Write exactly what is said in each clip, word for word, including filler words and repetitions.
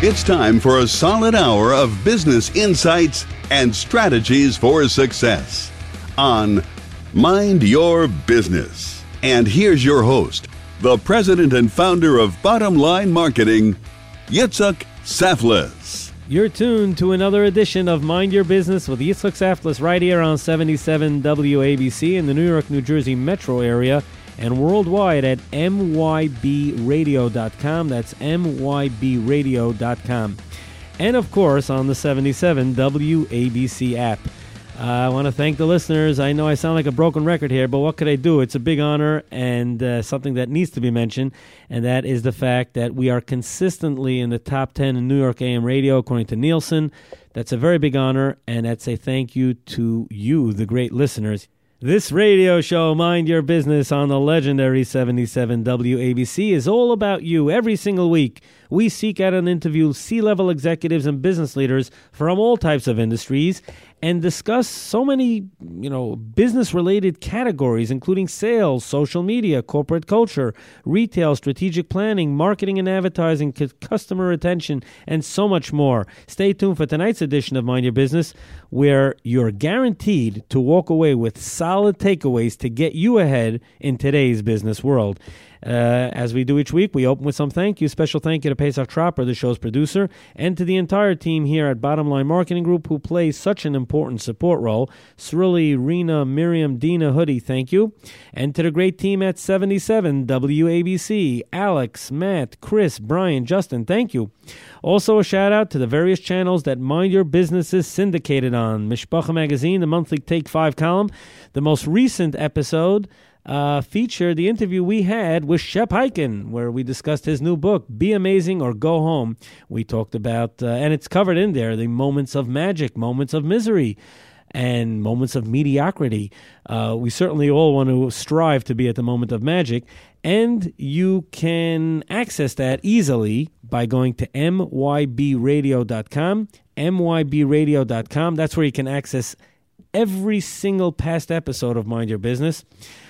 It's time for a solid hour of business insights and strategies for success on Mind Your Business. And here's your host, the president and founder of Bottom Line Marketing, Yitzhak Saflis. You're tuned to another edition of Mind Your Business with Yitzhak Saflis right here on seventy-seven W A B C in the New York, New Jersey metro area and worldwide at M Y B radio dot com. That's M Y B radio dot com. And, of course, on the seventy-seven W A B C app. Uh, I want to thank the listeners. I know I sound like a broken record here, but what could I do? It's a big honor and uh, something that needs to be mentioned, and that is the fact that we are consistently in the top ten in New York A M radio, according to Nielsen. That's a very big honor, and that's a thank you to you, the great listeners. This radio show, Mind Your Business, on the legendary seventy-seven W A B C is all about you. Every single week, we seek out and interview C-level executives and business leaders from all types of industries and discuss so many, you know, business-related categories, including sales, social media, corporate culture, retail, strategic planning, marketing and advertising, c- customer retention, and so much more. Stay tuned for tonight's edition of Mind Your Business, where you're guaranteed to walk away with solid takeaways to get you ahead in today's business world. Uh, as we do each week, we open with some thank you. Special thank you to Pesach Tropper, the show's producer, and to the entire team here at Bottom Line Marketing Group who plays such an important support role. Srili, Rena, Miriam, Dina, Hoodie, thank you. And to the great team at seventy-seven W A B C, Alex, Matt, Chris, Brian, Justin, thank you. Also a shout out to the various channels that Mind Your Business is syndicated on. Mishpacha Magazine, the monthly Take Five column. The most recent episode Uh, featured the interview we had with Shep Hyken, where we discussed his new book, Be Amazing or Go Home. We talked about, uh, and it's covered in there, the moments of magic, moments of misery, and moments of mediocrity. Uh, we certainly all want to strive to be at the moment of magic, and you can access that easily by going to M Y B radio dot com, M Y B radio dot com. That's where you can access every single past episode of Mind Your Business.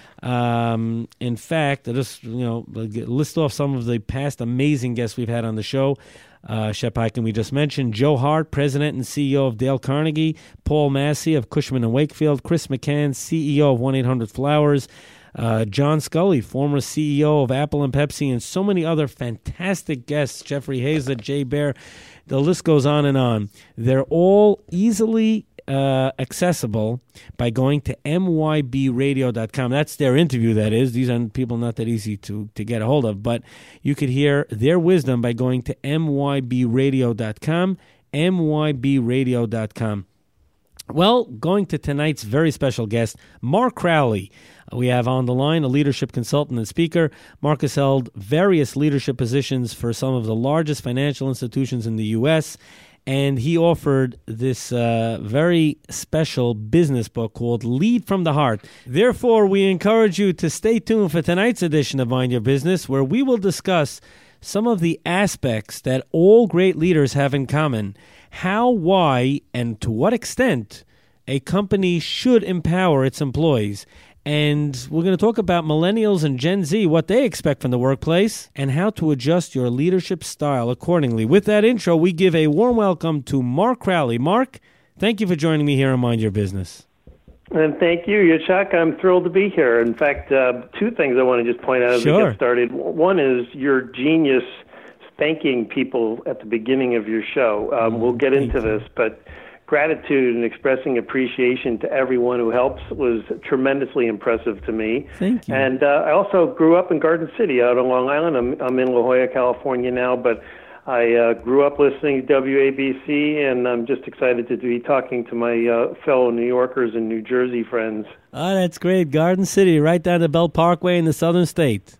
Um, in fact, I'll just, you know, list off some of the past amazing guests we've had on the show. Uh, Shep Hyken, we just mentioned. Joe Hart, President and C E O of Dale Carnegie. Paul Massey of Cushman and Wakefield. Chris McCann, C E O of one eight hundred flowers. Uh, John Scully, former C E O of Apple and Pepsi, and so many other fantastic guests. Jeffrey Hazlett, Jay Bear. The list goes on and on. They're all easily Uh, accessible by going to M Y B radio dot com. That's their interview, that is. These are people not that easy to, to get a hold of, but you could hear their wisdom by going to M Y B radio dot com, M Y B radio dot com. Well, going to tonight's very special guest, Mark Crowley. We have on the line a leadership consultant and speaker. Mark has held various leadership positions for some of the largest financial institutions in the U S, and he offered this uh, very special business book called Lead from the Heart. Therefore, we encourage you to stay tuned for tonight's edition of Mind Your Business, where we will discuss some of the aspects that all great leaders have in common, how, why, and to what extent a company should empower its employees. And we're going to talk about millennials and Gen Z, what they expect from the workplace, and how to adjust your leadership style accordingly. With that intro, we give a warm welcome to Mark Crowley. Mark, thank you for joining me here on Mind Your Business. And thank you, Yitzhak. I'm thrilled to be here. In fact, uh, two things I want to just point out as Sure. we get started. One is your genius thanking people at the beginning of your show. Um, mm, we'll get into this, but gratitude and expressing appreciation to everyone who helps was tremendously impressive to me. Thank you. And uh, I also grew up in Garden City out on Long Island. I'm, I'm in La Jolla, California now, but I uh, grew up listening to W A B C, and I'm just excited to be talking to my uh, fellow New Yorkers and New Jersey friends. Oh, that's great. Garden City, right down the Belt Parkway in the southern state.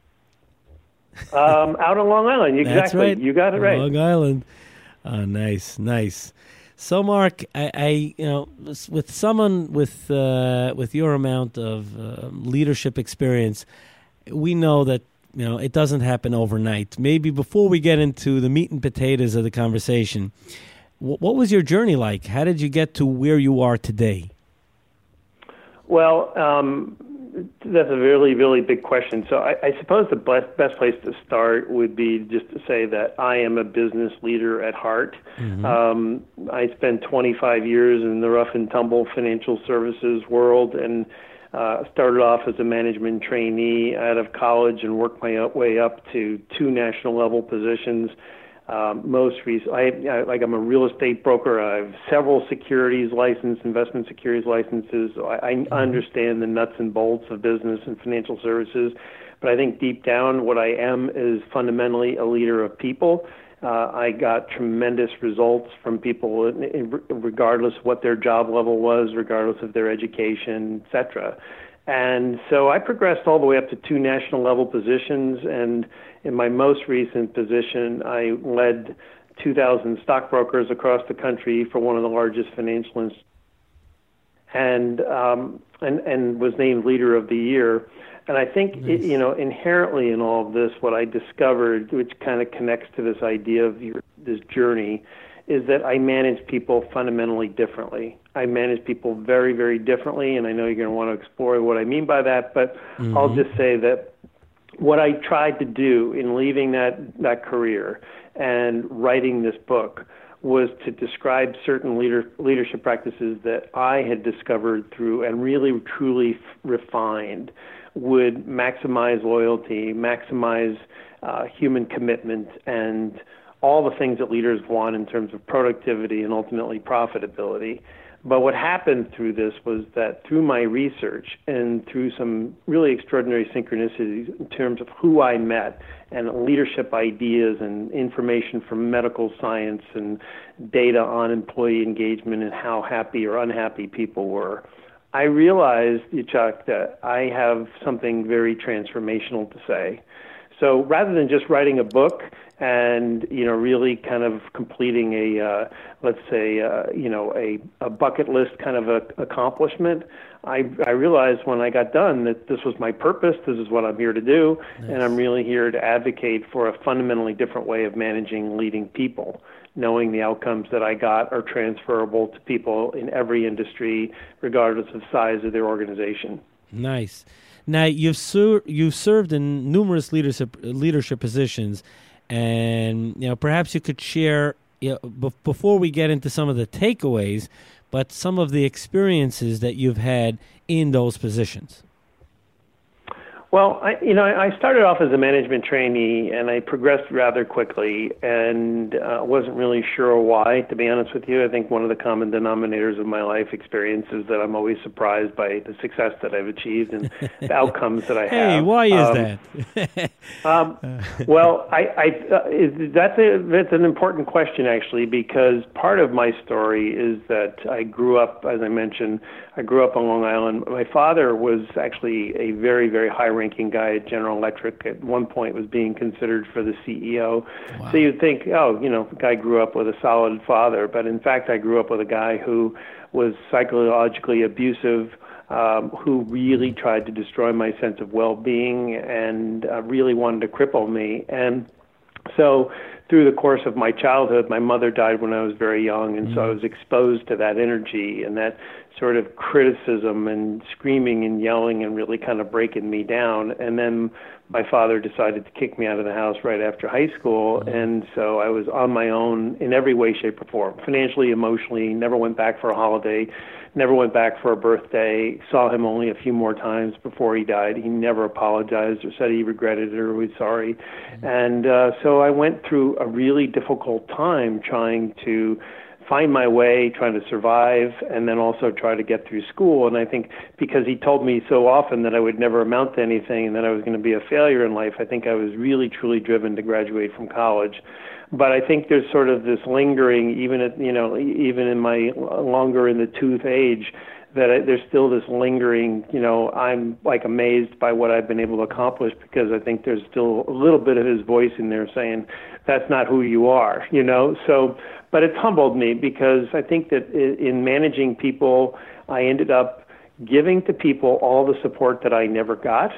um, out on Long Island, exactly. That's right. You got it right. Long Island. Oh, nice, nice. So, Mark, I, I you know, with someone with uh, with your amount of uh, leadership experience, we know that you know it doesn't happen overnight. Maybe before we get into the meat and potatoes of the conversation, what was your journey like? How did you get to where you are today? Well, um, that's a really, really big question. So I, I suppose the best, best place to start would be just to say that I am a business leader at heart. Mm-hmm. Um, I spent twenty-five years in the rough and tumble financial services world, and uh, started off as a management trainee out of college and worked my way up to two national level positions. Um, most recently, I, I, like I'm a real estate broker. I have several securities licenses, investment securities licenses. So I, I understand the nuts and bolts of business and financial services. But I think deep down, what I am is fundamentally a leader of people. Uh, I got tremendous results from people, in, in, regardless of what their job level was, regardless of their education, et cetera. And so I progressed all the way up to two national level positions, and in my most recent position, I led two thousand stockbrokers across the country for one of the largest financial institutions, and um, and and was named Leader of the Year. And I think, nice. it, you know, inherently in all of this, what I discovered, which kind of connects to this idea of your, this journey, is that I manage people fundamentally differently. I manage people very, very differently, and I know you're going to want to explore what I mean by that, but mm-hmm. I'll just say that what I tried to do in leaving that, that career and writing this book was to describe certain leader, leadership practices that I had discovered through and really, truly refined would maximize loyalty, maximize uh, human commitment, and all the things that leaders want in terms of productivity and ultimately profitability. But what happened through this was that through my research and through some really extraordinary synchronicities in terms of who I met and leadership ideas and information from medical science and data on employee engagement and how happy or unhappy people were, I realized, Chuck, that I have something very transformational to say. So rather than just writing a book and, you know, really kind of completing a, uh, let's say, uh, you know, a, a bucket list kind of a accomplishment, I, I realized when I got done that this was my purpose, this is what I'm here to do, nice. And I'm really here to advocate for a fundamentally different way of managing leading people, knowing the outcomes that I got are transferable to people in every industry, regardless of size of their organization. Nice. Now, you've ser- you've served in numerous leadership leadership positions, and you know perhaps you could share, you know, b- before we get into some of the takeaways, but some of the experiences that you've had in those positions. Well, I, you know, I started off as a management trainee, and I progressed rather quickly, and uh, wasn't really sure why, to be honest with you. I think one of the common denominators of my life experience is that I'm always surprised by the success that I've achieved and the outcomes that I hey, have. Hey, why is um, that? um, well, I, I uh, that's a that's an important question, actually, because part of my story is that I grew up, as I mentioned, I grew up on Long Island. My father was actually a very, very high-ranking guy at General Electric. At one point was being considered for the C E O. Wow. So you'd think, oh, you know, the guy grew up with a solid father. But in fact, I grew up with a guy who was psychologically abusive, um, who really tried to destroy my sense of well-being and uh, really wanted to cripple me. And so through the course of my childhood, my mother died when I was very young, and mm-hmm. so I was exposed to that energy and that sort of criticism and screaming and yelling and really kind of breaking me down. And then my father decided to kick me out of the house right after high school, mm-hmm. and so I was on my own in every way, shape, or form, financially, emotionally, never went back for a holiday, never went back for a birthday, saw him only a few more times before he died. He never apologized or said he regretted it or was sorry. Mm-hmm. And uh, so I went through a really difficult time trying to find my way, trying to survive, and then also try to get through school. And I think because he told me so often that I would never amount to anything and that I was going to be a failure in life, I think I was really, truly driven to graduate from college. But I think there's sort of this lingering, even at, you know, even in my longer in the tooth age, that I, there's still this lingering, you know, I'm like amazed by what I've been able to accomplish, because I think there's still a little bit of his voice in there saying, that's not who you are, you know. So, but it's humbled me, because I think that in managing people, I ended up giving to people all the support that I never got.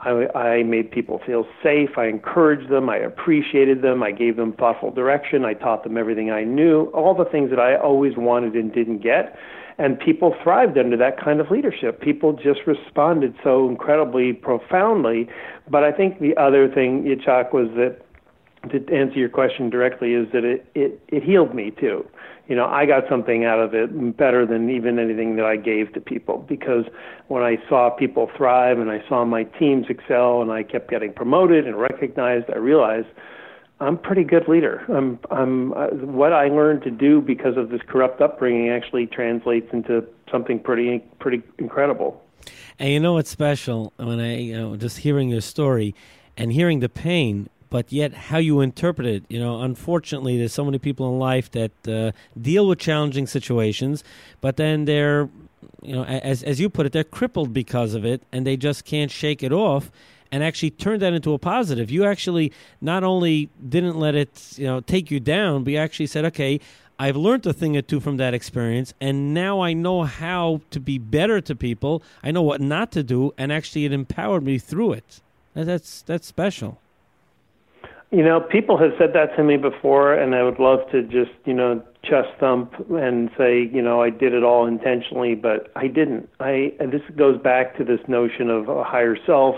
I, I made people feel safe. I encouraged them. I appreciated them. I gave them thoughtful direction. I taught them everything I knew, all the things that I always wanted and didn't get. And people thrived under that kind of leadership. People just responded so incredibly profoundly. But I think the other thing, Yitzhak, was that, to answer your question directly, is that it, it, it healed me too. You know, I got something out of it better than even anything that I gave to people, because when I saw people thrive and I saw my teams excel and I kept getting promoted and recognized, I realized I'm a pretty good leader. I'm, I'm, uh, what I learned to do because of this corrupt upbringing actually translates into something pretty, pretty incredible. And you know what's special when I, you know, just hearing your story and hearing the pain, but yet how you interpret it. You know, unfortunately, there's so many people in life that uh, deal with challenging situations, but then they're, you know, as as you put it, they're crippled because of it, and they just can't shake it off and actually turn that into a positive. You actually not only didn't let it, you know, take you down, but you actually said, okay, I've learned a thing or two from that experience, and now I know how to be better to people. I know what not to do, and actually it empowered me through it. That's that's special. You know, people have said that to me before, and I would love to just, you know, chest thump and say, you know, I did it all intentionally, but I didn't. I and this goes back to this notion of a higher self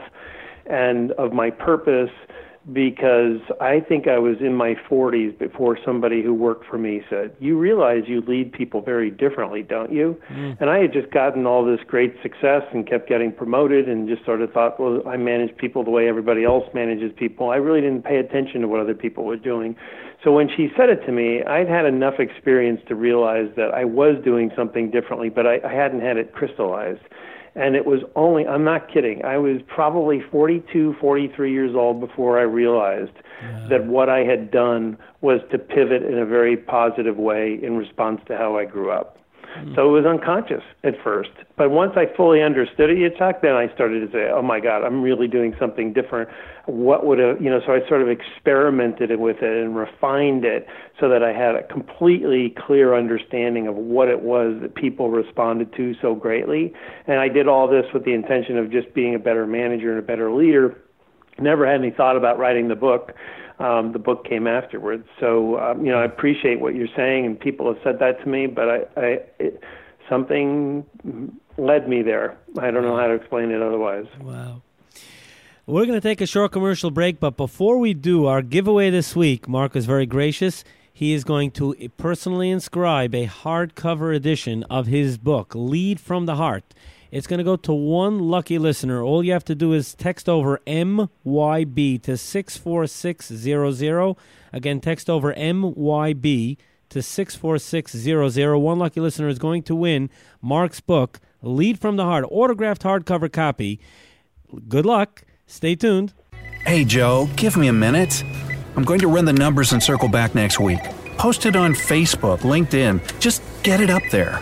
and of my purpose, because I think I was in my forties before somebody who worked for me said, you realize you lead people very differently, don't you? Mm. And I had just gotten all this great success and kept getting promoted and just sort of thought, well, I manage people the way everybody else manages people. I really didn't pay attention to what other people were doing. So when she said it to me, I'd had enough experience to realize that I was doing something differently, but I, I hadn't had it crystallized. And it was only, I'm not kidding, I was probably forty-two, forty-three years old before I realized yeah. that what I had done was to pivot in a very positive way in response to how I grew up. Mm. So it was unconscious at first. But once I fully understood it, Yitzhak, then I started to say, oh my God, I'm really doing something different. What would have, you know, so I sort of experimented with it and refined it so that I had a completely clear understanding of what it was that people responded to so greatly. And I did all this with the intention of just being a better manager and a better leader. Never had any thought about writing the book. Um, the book came afterwards. So, um, you know, I appreciate what you're saying, and people have said that to me, but I, I it, something led me there. I don't know how to explain it otherwise. Wow. We're going to take a short commercial break, but before we do, our giveaway this week, Mark is very gracious. He is going to personally inscribe a hardcover edition of his book, Lead from the Heart. It's going to go to one lucky listener. All you have to do is text over M Y B to six four six zero zero. Again, text over M Y B to six four six zero zero. One lucky listener is going to win Mark's book, Lead from the Heart, autographed hardcover copy. Good luck. Stay tuned. Hey, Joe, give me a minute. I'm going to run the numbers and circle back next week. Post it on Facebook, LinkedIn. Just get it up there.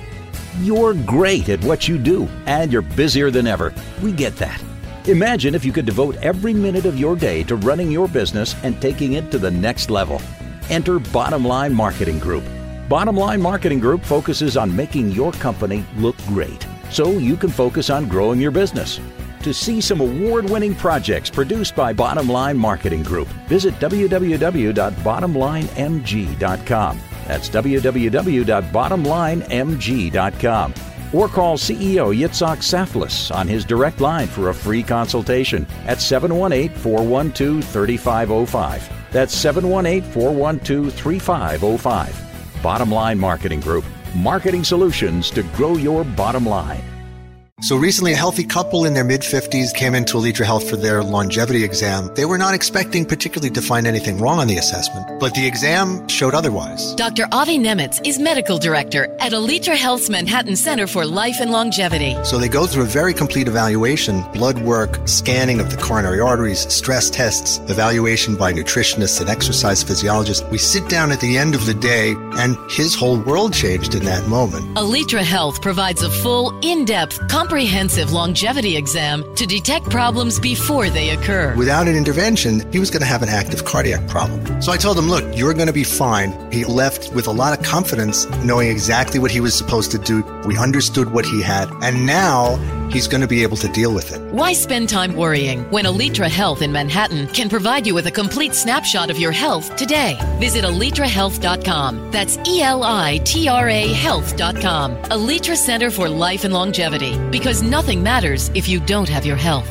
You're great at what you do, and you're busier than ever. We get that. Imagine if you could devote every minute of your day to running your business and taking it to the next level. Enter Bottom Line Marketing Group. Bottom Line Marketing Group focuses on making your company look great, so you can focus on growing your business. To see some award-winning projects produced by Bottom Line Marketing Group, visit w w w dot bottom line m g dot com. That's w w w dot bottom line m g dot com. Or call C E O Yitzhak Saflis on his direct line for a free consultation at seven one eight, four one two, three five zero five. That's seven one eight, four one two, three five zero five. Bottom Line Marketing Group. Marketing solutions to grow your bottom line. So recently, a healthy couple in their mid-fifties came into Alitra Health for their longevity exam. They were not expecting particularly to find anything wrong on the assessment, but the exam showed otherwise. Doctor Avi Nemitz is medical director at Alitra Health's Manhattan Center for Life and Longevity. So they go through a very complete evaluation, blood work, scanning of the coronary arteries, stress tests, evaluation by nutritionists and exercise physiologists. We sit down at the end of the day, and his whole world changed in that moment. Alitra Health provides a full, in-depth, comprehensive longevity exam to detect problems before they occur. Without an intervention, he was going to have an active cardiac problem. So I told him, look, you're going to be fine. He left with a lot of confidence, knowing exactly what he was supposed to do, We understood what he had, and now he's going to be able to deal with it. Why spend time worrying when Alitra Health in Manhattan can provide you with a complete snapshot of your health today? Visit Alitra Health dot com. That's E L I T R A Health dot com. Alitra Center for Life and Longevity, because nothing matters if you don't have your health.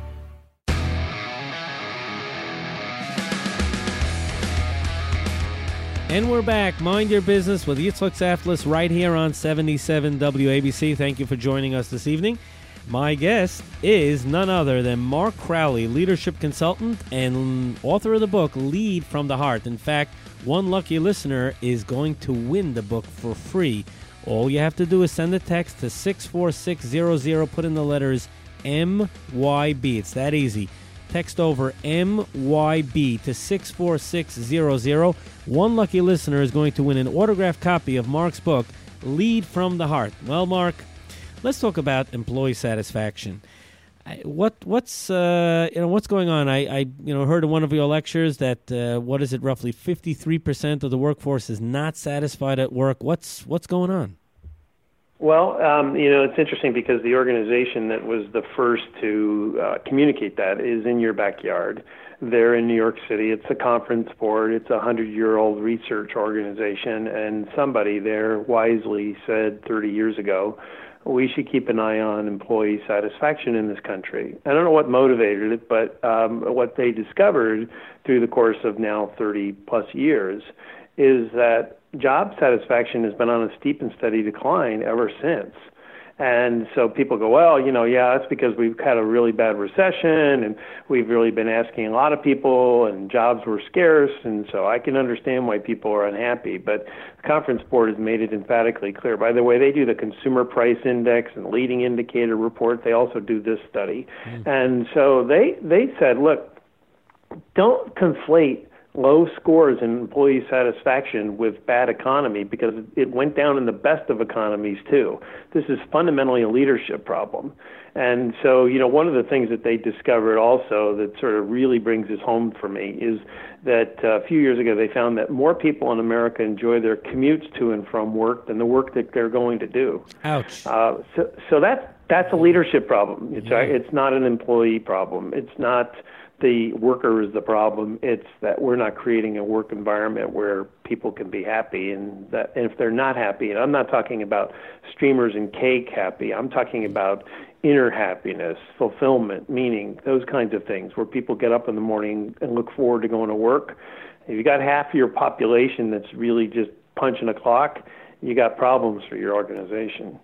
And we're back. Mind Your Business with Yitzhak Saftlis right here on seventy-seven W A B C. Thank you for joining us this evening. My guest is none other than Mark Crowley, leadership consultant and author of the book Lead from the Heart. In fact, one lucky listener is going to win the book for free. All you have to do is send a text to six four six zero zero, put in the letters M Y B. It's that easy. Text over M Y B to six four six zero zero. One lucky listener is going to win an autographed copy of Mark's book, Lead from the Heart. Well, Mark, let's talk about employee satisfaction. What what's uh, you know what's going on? I, I you know heard in one of your lectures that uh, what is it? Roughly fifty-three percent of the workforce is not satisfied at work. What's what's going on? Well, um, you know, it's interesting because the organization that was the first to uh, communicate that is in your backyard. They're in New York City. It's a conference board. It's a hundred-year-old research organization, and somebody there wisely said thirty years ago, we should keep an eye on employee satisfaction in this country. I don't know what motivated it, but um, what they discovered through the course of now thirty-plus years is that job satisfaction has been on a steep and steady decline ever since. And so people go, well, you know, yeah, that's because we've had a really bad recession and we've really been asking a lot of people and jobs were scarce. And so I can understand why people are unhappy. But the Conference Board has made it emphatically clear. By the way, they do the Consumer Price Index and Leading Indicator Report. They also do this study. Mm. And so they, they said, look, don't conflate low scores in employee satisfaction with bad economy, because it went down in the best of economies too. This is fundamentally a leadership problem. And so, you know, one of the things that they discovered also that sort of really brings this home for me is that uh, a few years ago they found that more people in America enjoy their commutes to and from work than the work that they're going to do. Ouch. Uh, so, so that's, that's a leadership problem. It's, yeah. It's not an employee problem. It's not the worker is the problem. It's that we're not creating a work environment where people can be happy, and that and if they're not happy, and I'm not talking about streamers and cake happy, I'm talking about inner happiness, fulfillment, meaning, those kinds of things where people get up in the morning and look forward to going to work. If you got half of your population that's really just punching a clock, you got problems for your organization.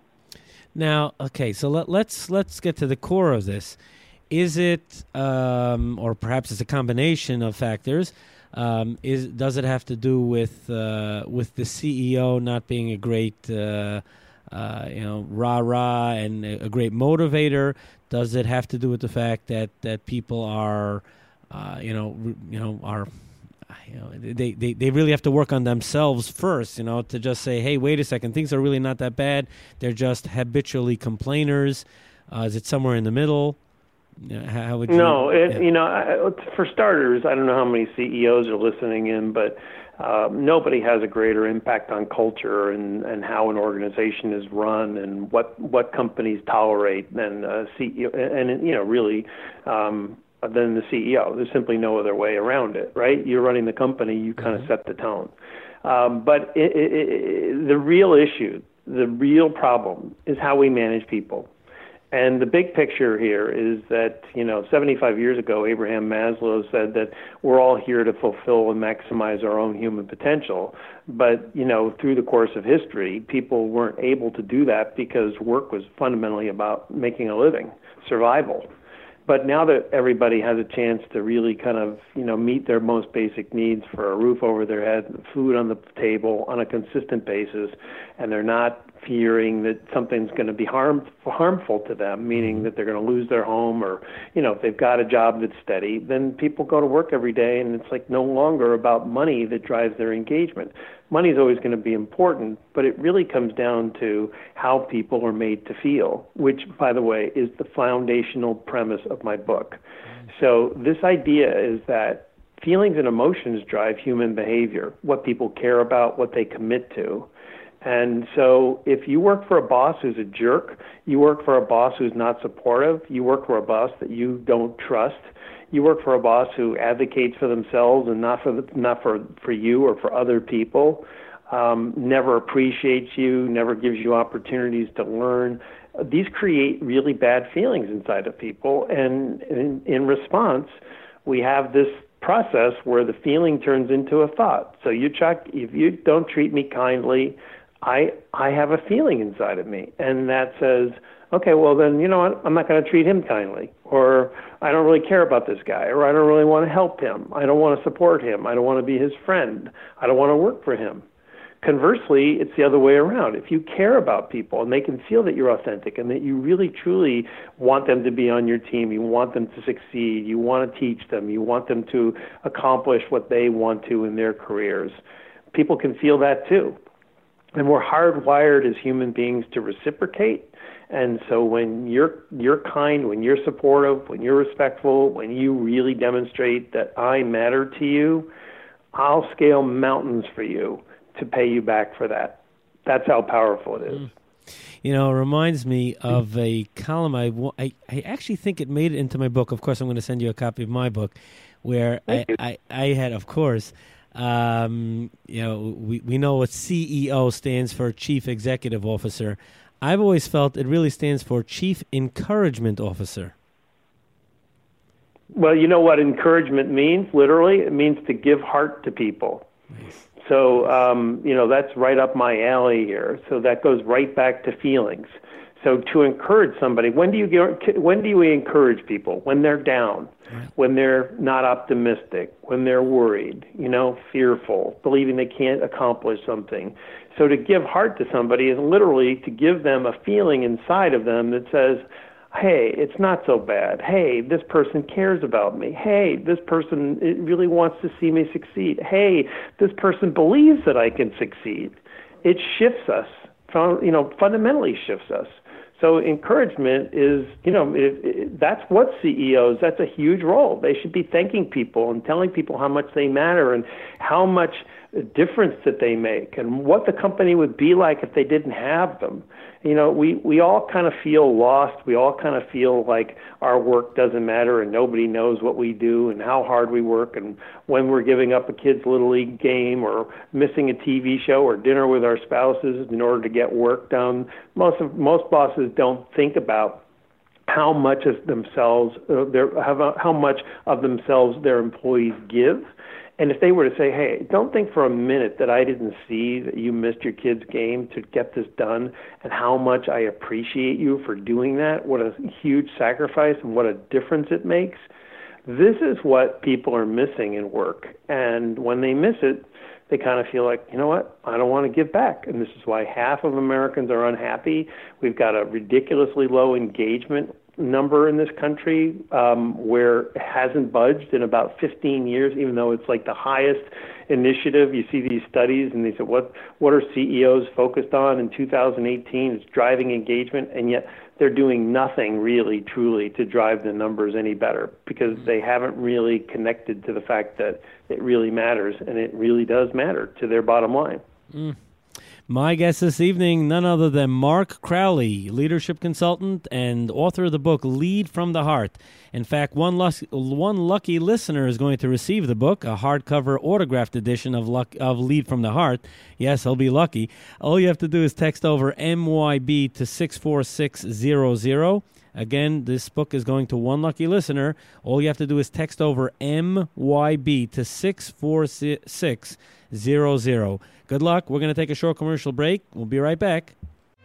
Now, okay, so let, let's let's get to the core of this. Is it, um, or perhaps it's a combination of factors? Um, is does it have to do with uh, with the C E O not being a great, uh, uh, you know, rah rah and a great motivator? Does it have to do with the fact that, that people are, uh, you know, you know, are, you know, they, they, they really have to work on themselves first, you know, to just say, hey, wait a second, things are really not that bad. They're just habitually complainers. Uh, is it somewhere in the middle? You know, how would you? No, it, yeah. you know, I, for starters, I don't know how many C E Os are listening in, but uh, nobody has a greater impact on culture and, and how an organization is run and what, what companies tolerate than a C E O, and, you know, really um, than the C E O. There's simply no other way around it, right? You're running the company, you kind of mm-hmm. set the tone. Um, but it, it, it, the real issue, the real problem is how we manage people. And the big picture here is that, you know, seventy-five years ago, Abraham Maslow said that we're all here to fulfill and maximize our own human potential. But, you know, through the course of history, people weren't able to do that because work was fundamentally about making a living, survival. But now that everybody has a chance to really kind of, you know, meet their most basic needs for a roof over their head, food on the table on a consistent basis, and they're not fearing that something's going to be harm, harmful to them, meaning that they're going to lose their home, or, you know, if they've got a job that's steady, then people go to work every day, and it's like no longer about money that drives their engagement. Money is always going to be important, but it really comes down to how people are made to feel, which, by the way, is the foundational premise of my book. So this idea is that feelings and emotions drive human behavior, what people care about, what they commit to. And so if you work for a boss who's a jerk, you work for a boss who's not supportive, you work for a boss that you don't trust, you work for a boss who advocates for themselves and not for the, not for, for you or for other people, um, never appreciates you, never gives you opportunities to learn, these create really bad feelings inside of people. And in, in response, we have this process where the feeling turns into a thought. So you, Chuck, if you don't treat me kindly, I I have a feeling inside of me, and that says, okay, well then, you know what, I'm not going to treat him kindly, or I don't really care about this guy, or I don't really want to help him, I don't want to support him, I don't want to be his friend, I don't want to work for him. Conversely, it's the other way around. If you care about people and they can feel that you're authentic and that you really, truly want them to be on your team, you want them to succeed, you want to teach them, you want them to accomplish what they want to in their careers, people can feel that too. And we're hardwired as human beings to reciprocate. And so when you're you're kind, when you're supportive, when you're respectful, when you really demonstrate that I matter to you, I'll scale mountains for you to pay you back for that. That's how powerful it is. You know, it reminds me of a column. I, I, I actually think it made it into my book. Of course, I'm going to send you a copy of my book, where I, I, I had, of course, um, you know, we, we know what C E O stands for, Chief Executive Officer. I've always felt it really stands for Chief Encouragement Officer. Well, you know what encouragement means, literally? It means to give heart to people. Nice. So, um, you know, that's right up my alley here. So that goes right back to feelings. So to encourage somebody, when do you get, when do we encourage people? When they're down, right. When they're not optimistic, when they're worried, you know, fearful, believing they can't accomplish something. So to give heart to somebody is literally to give them a feeling inside of them that says, hey, it's not so bad. Hey, this person cares about me. Hey, this person it really wants to see me succeed. Hey, this person believes that I can succeed. It shifts us, you know, fundamentally shifts us. So encouragement is, you know, it, it, that's what C E Os, that's a huge role. They should be thanking people and telling people how much they matter and how much difference that they make and what the company would be like if they didn't have them. You know, we, we all kind of feel lost. We all kind of feel like our work doesn't matter and nobody knows what we do and how hard we work and when we're giving up a kid's Little League game or missing a T V show or dinner with our spouses in order to get work done. Most of most bosses don't think about how much of themselves, uh, their, how, how much of themselves their employees give. And if they were to say, hey, don't think for a minute that I didn't see that you missed your kid's game to get this done and how much I appreciate you for doing that, what a huge sacrifice and what a difference it makes. This is what people are missing in work. And when they miss it, they kind of feel like, you know what, I don't want to give back. And this is why half of Americans are unhappy. We've got a ridiculously low engagement number in this country um, where it hasn't budged in about fifteen years, even though it's like the highest initiative. You see these studies and they say, what what are C E Os focused on in two thousand eighteen? It's driving engagement, and yet they're doing nothing really, truly to drive the numbers any better because they haven't really connected to the fact that it really matters, and it really does matter to their bottom line. Mm. My guest this evening, none other than Mark Crowley, leadership consultant and author of the book Lead from the Heart. In fact, one, luck, one lucky listener is going to receive the book, a hardcover autographed edition of, luck, of Lead from the Heart. Yes, he'll be lucky. All you have to do is text over M Y B to six four six zero zero. Again, this book is going to one lucky listener. All you have to do is text over M Y B to six four six zero zero. Good luck. We're going to take a short commercial break. We'll be right back.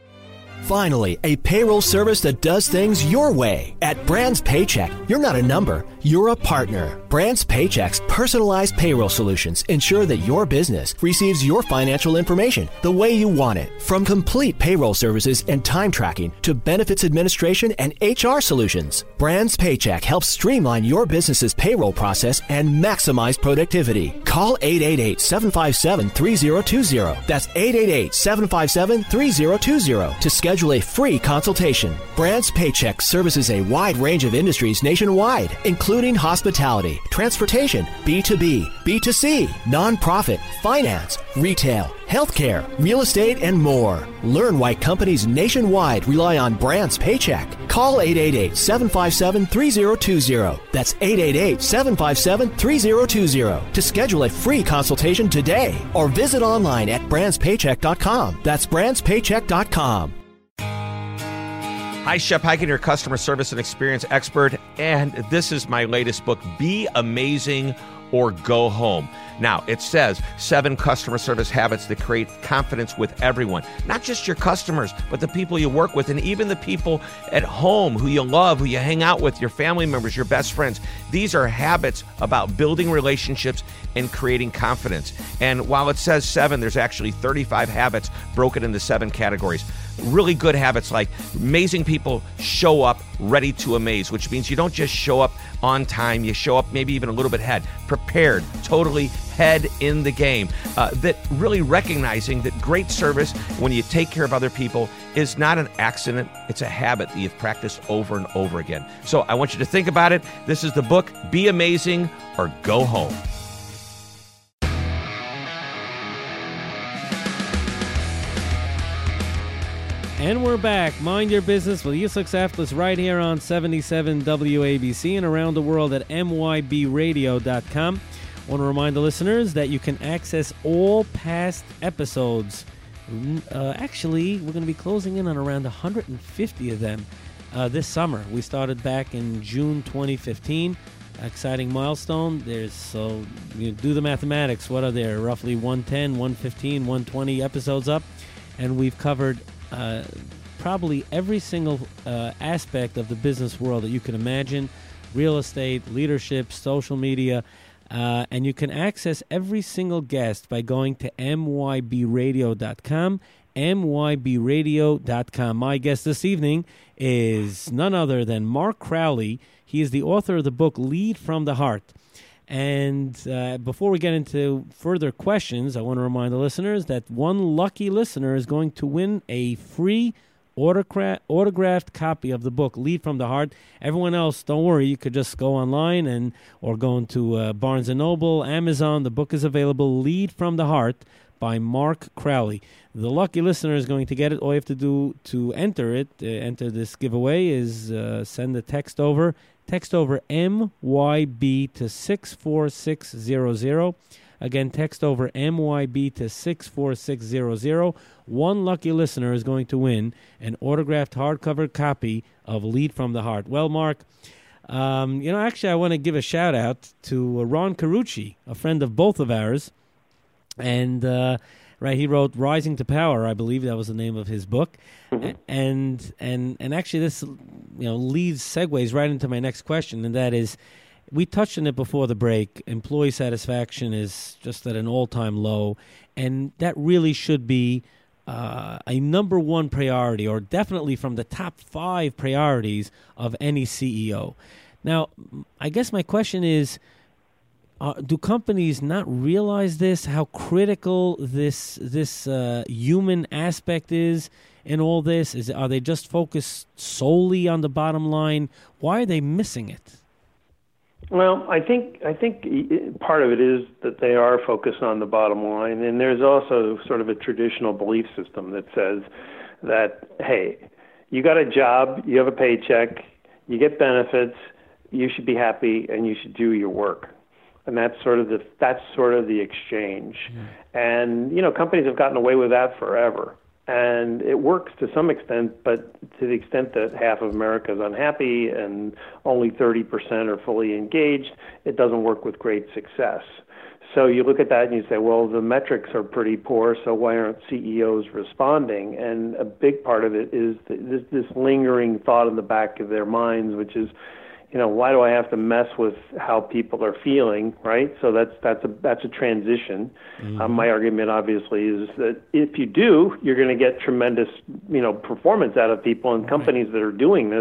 Finally, a payroll service that does things your way. At Brands Paycheck, you're not a number, you're a partner. Brands Paycheck's personalized payroll solutions ensure that your business receives your financial information the way you want it. From complete payroll services and time tracking to benefits administration and H R solutions, Brands Paycheck helps streamline your business's payroll process and maximize productivity. Call eight eight eight, seven five seven, three zero two zero. That's eight eight eight, seven five seven, three zero two zero to schedule schedule a free consultation. Brands Paycheck services a wide range of industries nationwide, including hospitality, transportation, B two B, B two C, nonprofit, finance, retail, healthcare, real estate, and more. Learn why companies nationwide rely on Brands Paycheck. Call eight eight eight, seven five seven, three zero two zero. That's eight eight eight, seven five seven, three zero two zero to schedule a free consultation today or visit online at brands paycheck dot com. That's brands paycheck dot com. Hi, Shep Hyken, your customer service and experience expert, and this is my latest book, Be Amazing or Go Home. Now, it says seven customer service habits that create confidence with everyone, not just your customers, but the people you work with and even the people at home who you love, who you hang out with, your family members, your best friends. These are habits about building relationships and creating confidence. And while it says seven, there's actually thirty-five habits broken into seven categories. Really good habits like amazing people show up ready to amaze, which means you don't just show up on time, you show up maybe even a little bit ahead, prepared, totally head in the game. Uh, that really recognizing that great service when you take care of other people is not an accident, it's a habit that you've practiced over and over again. So I want you to think about it. This is the book, Be Amazing or Go Home. And we're back. Mind Your Business with Yusuf Zaflis right here on seventy-seven W A B C and around the world at M Y B radio dot com. I want to remind the listeners that you can access all past episodes. Uh, actually, we're going to be closing in on around one hundred fifty of them uh, this summer. We started back in June twenty fifteen. Exciting milestone. There's so you do the mathematics. What are there? Roughly one ten, one fifteen, one twenty episodes up, and we've covered Uh, probably every single uh, aspect of the business world that you can imagine, real estate, leadership, social media, uh, and you can access every single guest by going to M Y B radio dot com, M Y B radio dot com. My guest this evening is none other than Mark Crowley. He is the author of the book Lead from the Heart. And uh, before we get into further questions, I want to remind the listeners that one lucky listener is going to win a free autogra- autographed copy of the book, Lead from the Heart. Everyone else, don't worry, you could just go online and or go into uh, Barnes and Noble, Amazon. The book is available, Lead from the Heart by Mark Crowley. The lucky listener is going to get it. All you have to do to enter it, uh, enter this giveaway, is uh, send a text over. Text over M Y B to six four six zero zero. Again, text over M Y B to six four six zero zero. One lucky listener is going to win an autographed hardcover copy of Lead from the Heart. Well, Mark, um, you know, actually, I want to give a shout out to uh, Ron Carucci, a friend of both of ours. And, uh, right, he wrote Rising to Power, I believe that was the name of his book. Mm-hmm. And and and actually this, you know, leads, segues right into my next question, and that is, we touched on it before the break, employee satisfaction is just at an all-time low, and that really should be uh, a number one priority, or definitely from the top five priorities of any C E O. Now, I guess my question is, Uh, do companies not realize this, how critical this this uh, human aspect is in all this? Is Are they just focused solely on the bottom line? Why are they missing it? Well, I think I think part of it is that they are focused on the bottom line, and there's also sort of a traditional belief system that says that, hey, you got a job, you have a paycheck, you get benefits, you should be happy, and you should do your work. And that's sort of the that's sort of the exchange. Yeah. And, you know, companies have gotten away with that forever. And it works to some extent, but to the extent that half of America is unhappy and only thirty percent are fully engaged, it doesn't work with great success. So you look at that and you say, well, the metrics are pretty poor, so why aren't C E Os responding? And a big part of it is this, this lingering thought in the back of their minds, which is, you know, why do I have to mess with how people are feeling, right? So that's that's a that's a transition. Mm-hmm. Um, my argument, obviously, is that if you do, you're going to get tremendous, you know, performance out of people, and companies that are doing this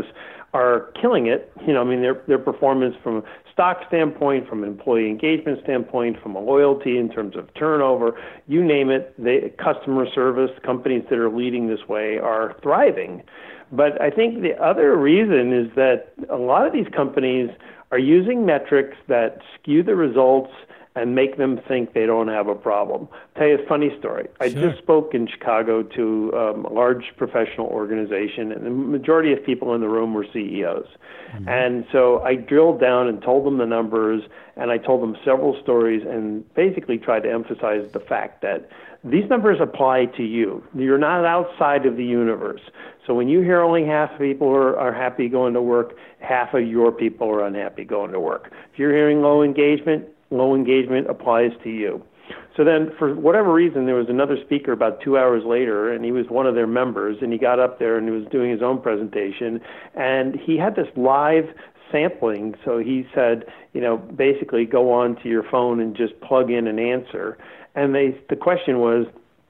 are killing it. You know, I mean, their their performance from a stock standpoint, from an employee engagement standpoint, from a loyalty in terms of turnover, you name it, they, customer service, companies that are leading this way are thriving. But I think the other reason is that a lot of these companies are using metrics that skew the results and make them think they don't have a problem. I'll tell you a funny story. I Sure. just spoke in Chicago to um, a large professional organization, and the majority of people in the room were C E Os. Mm-hmm. And so I drilled down and told them the numbers, and I told them several stories and basically tried to emphasize the fact that these numbers apply to you. You're not outside of the universe. So when you hear only half of people are, are happy going to work, half of your people are unhappy going to work. If you're hearing low engagement, low engagement applies to you. So then, for whatever reason, there was another speaker about two hours later, and he was one of their members, and he got up there and he was doing his own presentation, and he had this live sampling. So he said, you know, basically go on to your phone and just plug in an answer. And they, the question was,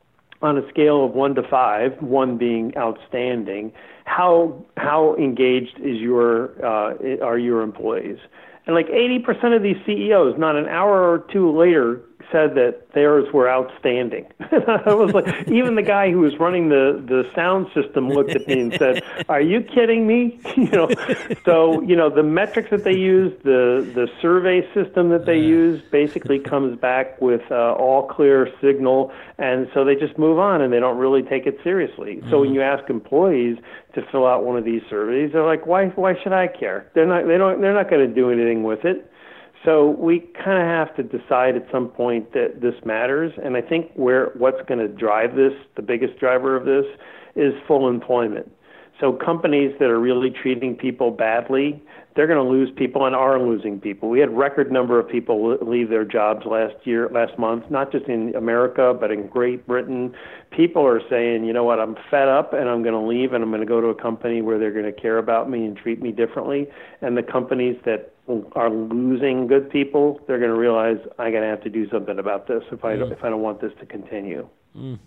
on a scale of one to five, one being outstanding, how how engaged is your uh, are your employees? And like eighty percent of these C E Os, not an hour or two later, said that theirs were outstanding. I was like, even the guy who was running the, the sound system looked at me and said, "Are you kidding me?" You know. So you know the metrics that they use, the the survey system that they use, basically comes back with uh, all clear signal, and so they just move on and they don't really take it seriously. So when you ask employees to fill out one of these surveys, they're like, "Why? Why should I care? They're not. They don't. They're not going to do anything with it." So we kind of have to decide at some point that this matters, and I think where what's going to drive this, the biggest driver of this, is full employment. So companies that are really treating people badly, they're going to lose people and are losing people. We had record number of people leave their jobs last year, last month, not just in America, but in Great Britain. People are saying, you know what, I'm fed up and I'm going to leave and I'm going to go to a company where they're going to care about me and treat me differently. And the companies that are losing good people, they're going to realize I'm going to have to do something about this if I don't, if I don't want this to continue. Mm.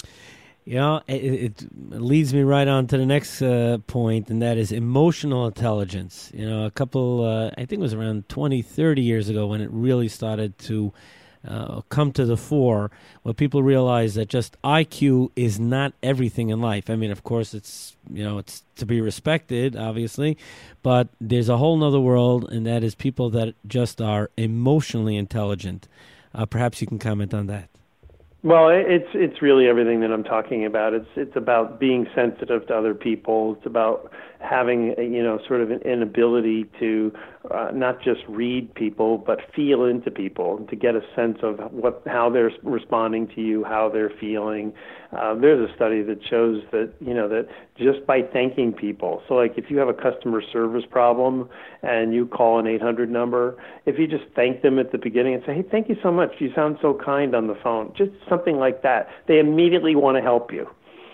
You know, it, it leads me right on to the next uh, point, and that is emotional intelligence. You know, a couple, uh, I think it was around twenty, thirty years ago when it really started to uh, come to the fore, where people realized that just I Q is not everything in life. I mean, of course, it's, you know, it's to be respected, obviously, but there's a whole nother world, and that is people that just are emotionally intelligent. Uh, perhaps you can comment on that. Well, it's it's really everything that I'm talking about. It's it's about being sensitive to other people. It's about having a, you know sort of an, an ability to uh, not just read people, but feel into people, to get a sense of what how they're responding to you, how they're feeling. Uh, there's a study that shows that you know that just by thanking people. So, like if you have a customer service problem and you call an eight hundred number, if you just thank them at the beginning and say, "Hey, thank you so much. You sound so kind on the phone," just something like that, they immediately want to help you.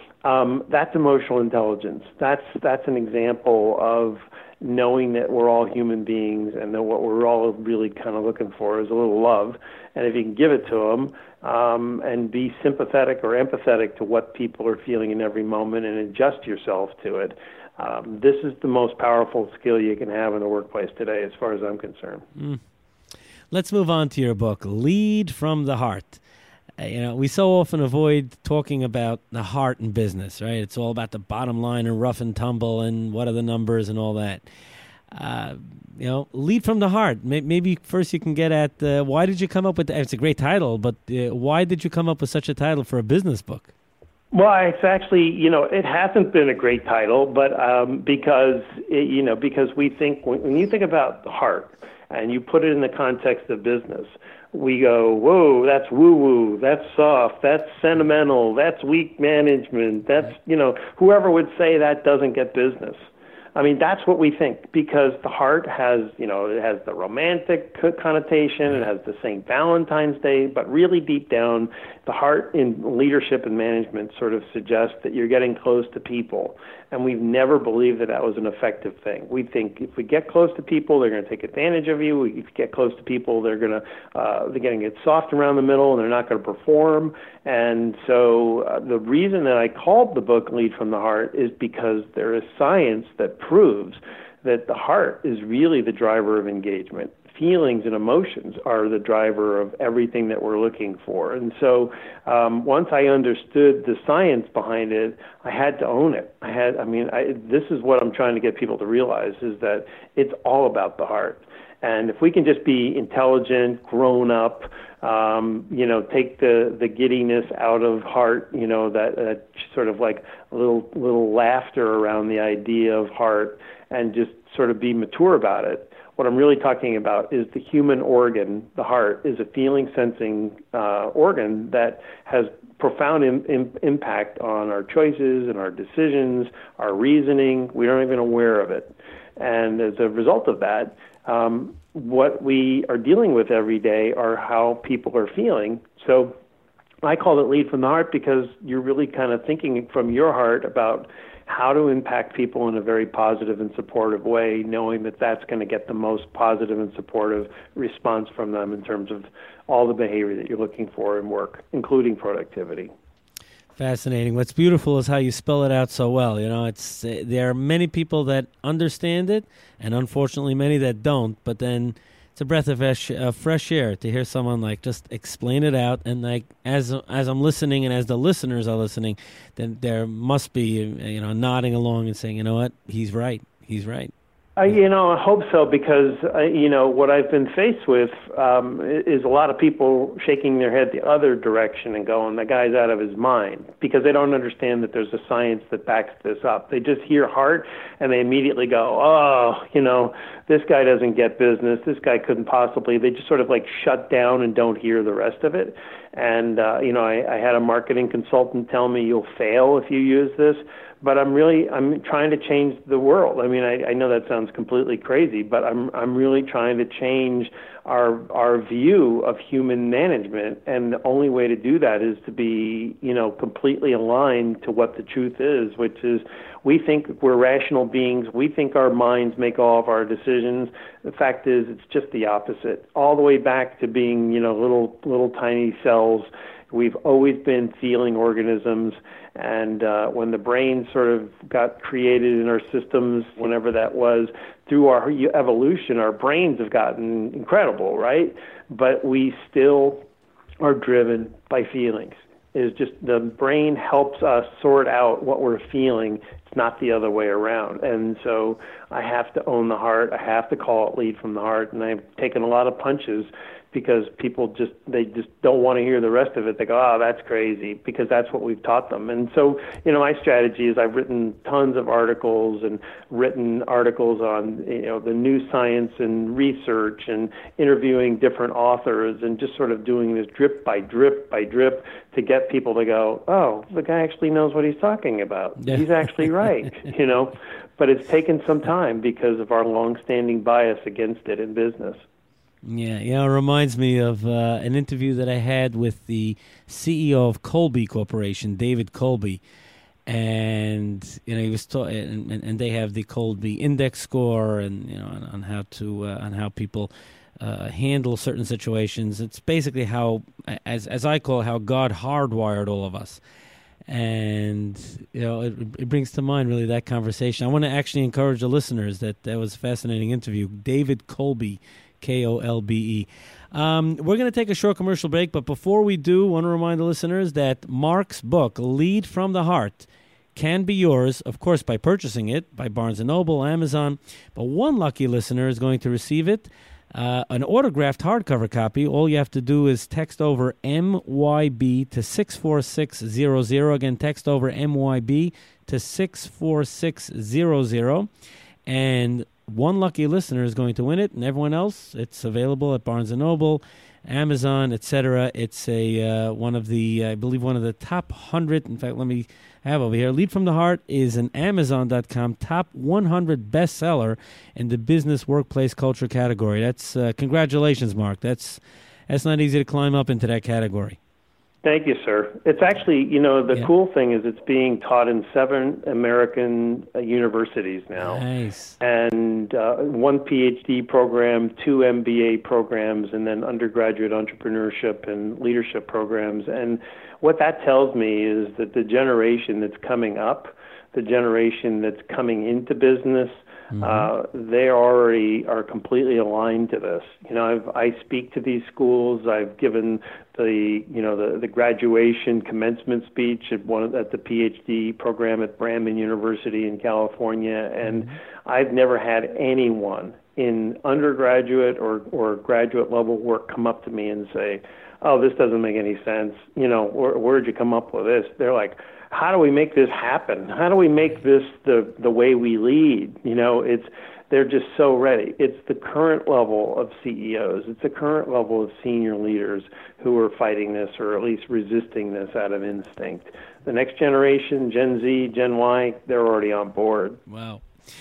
Um, that's emotional intelligence. That's that's an example of knowing that we're all human beings and that what we're all really kind of looking for is a little love. And if you can give it to them um, and be sympathetic or empathetic to what people are feeling in every moment and adjust yourself to it, um, this is the most powerful skill you can have in the workplace today, as far as I'm concerned. Mm. Let's move on to your book, Lead from the Heart. Uh, you know, we so often avoid talking about the heart in business, right? It's all about the bottom line and rough and tumble and what are the numbers and all that. Uh, you know, lead from the heart. Maybe first you can get at uh, why did you come up with that? It's a great title, but uh, why did you come up with such a title for a business book? Well, it's actually, you know, it hasn't been a great title, but um, because, it, you know, because we think, when, when you think about the heart and you put it in the context of business, we go, whoa, that's woo-woo, that's soft, that's sentimental, that's weak management, that's, you know, whoever would say that doesn't get business. I mean, that's what we think, because the heart has, you know, it has the romantic connotation, it has the Saint Valentine's Day, but really deep down, the heart in leadership and management sort of suggests that you're getting close to people. And we've never believed that that was an effective thing. We think if we get close to people, they're going to take advantage of you. If you get close to people, they're going to uh, they're going to get soft around the middle, and they're not going to perform. And so uh, the reason that I called the book Lead from the Heart is because there is science that proves that the heart is really the driver of engagement. Feelings and emotions are the driver of everything that we're looking for. And so um, once I understood the science behind it, I had to own it. I had, I mean, I, this is what I'm trying to get people to realize, is that it's all about the heart. And if we can just be intelligent, grown up, um, you know, take the, the giddiness out of heart, you know, that, that sort of like a little little laughter around the idea of heart, and just sort of be mature about it. What I'm really talking about is the human organ. The heart is a feeling, sensing uh, organ that has profound im- im- impact on our choices and our decisions, our reasoning. We aren't even aware of it. And as a result of that, um, what we are dealing with every day are how people are feeling. So I call it Lead from the Heart, because you're really kind of thinking from your heart about how to impact people in a very positive and supportive way, knowing that that's going to get the most positive and supportive response from them in terms of all the behavior that you're looking for in work, including productivity. Fascinating. What's beautiful is how you spell it out so well. You know, it's there are many people that understand it, and unfortunately many that don't. But then it's a breath of fresh, uh, fresh air to hear someone like just explain it out. And like as as I'm listening, and as the listeners are listening, then there must be, you know, nodding along and saying, you know what, he's right, he's right. Uh, you know, I hope so, because, uh, you know, what I've been faced with um, is a lot of people shaking their head the other direction and going, the guy's out of his mind, because they don't understand that there's a science that backs this up. They just hear heart and they immediately go, oh, you know, this guy doesn't get business. This guy couldn't possibly. They just sort of like shut down and don't hear the rest of it. And, uh, you know, I, I had a marketing consultant tell me, you'll fail if you use this. But I'm really, I'm trying to change the world. I mean, I, I know that sounds completely crazy, but I'm I'm really trying to change our our view of human management. And the only way to do that is to be, you know, completely aligned to what the truth is, which is we think we're rational beings. We think our minds make all of our decisions. The fact is, it's just the opposite. All the way back to being, you know, little little tiny cells. We've always been feeling organisms, and uh, when the brain sort of got created in our systems, whenever that was, through our evolution, our brains have gotten incredible, right? But we still are driven by feelings. It's just the brain helps us sort out what we're feeling. It's not the other way around. And so I have to own the heart. I have to call it Lead from the Heart, and I've taken a lot of punches, because people just, they just don't want to hear the rest of it. They go, oh, that's crazy, because that's what we've taught them. And so, you know, my strategy is I've written tons of articles and written articles on, you know, the new science and research and interviewing different authors and just sort of doing this drip by drip by drip to get people to go, oh, the guy actually knows what he's talking about. Yeah. He's actually right, you know. But it's taken some time because of our long-standing bias against it in business. Yeah, you know, it reminds me of uh, an interview that I had with the C E O of Colby Corporation, David Colby, and you know he was ta- and, and they have the Colby Index score, and you know on, on how to uh, on how people uh, handle certain situations. It's basically how, as as I call it, how God hardwired all of us. And you know, it, it brings to mind really that conversation. I want to actually encourage the listeners that that was a fascinating interview. David Colby. K O L B E. Um, we're going to take a short commercial break, but before we do, I want to remind the listeners that Mark's book, Lead from the Heart, can be yours, of course, by purchasing it by Barnes and Noble, Amazon. But one lucky listener is going to receive it, uh, an autographed hardcover copy. All you have to do is text over M Y B to six four six zero zero. Again, text over M Y B to six four six zero zero. And one lucky listener is going to win it, and everyone else, it's available at Barnes and Noble, Amazon, et cetera. It's a uh, one of the, I believe, one of the top one hundred. In fact, let me have over here. Lead from the Heart is an Amazon dot com top one hundred bestseller in the business workplace culture category. That's uh, congratulations, Mark. That's that's not easy to climb up into that category. Thank you, sir. It's actually, you know, the Yeah. cool thing is it's being taught in seven American uh, universities now. Nice. And uh, one PhD program, two M B A programs, and then undergraduate entrepreneurship and leadership programs. And what that tells me is that the generation that's coming up, the generation that's coming into business, Mm-hmm. Uh, they already are completely aligned to this. You know, I've, I speak to these schools. I've given the, you know, the, the graduation commencement speech at one of, at the PhD program at Brandman University in California, and mm-hmm. I've never had anyone in undergraduate or, or graduate level work come up to me and say, "Oh, this doesn't make any sense. You know, where, where'd you come up with this?" They're like, how do we make this happen? How do we make this the, the way we lead? You know, it's they're just so ready. It's the current level of C E Os. It's the current level of senior leaders who are fighting this or at least resisting this out of instinct. The next generation, Gen Z, Gen Y, they're already on board. Wow.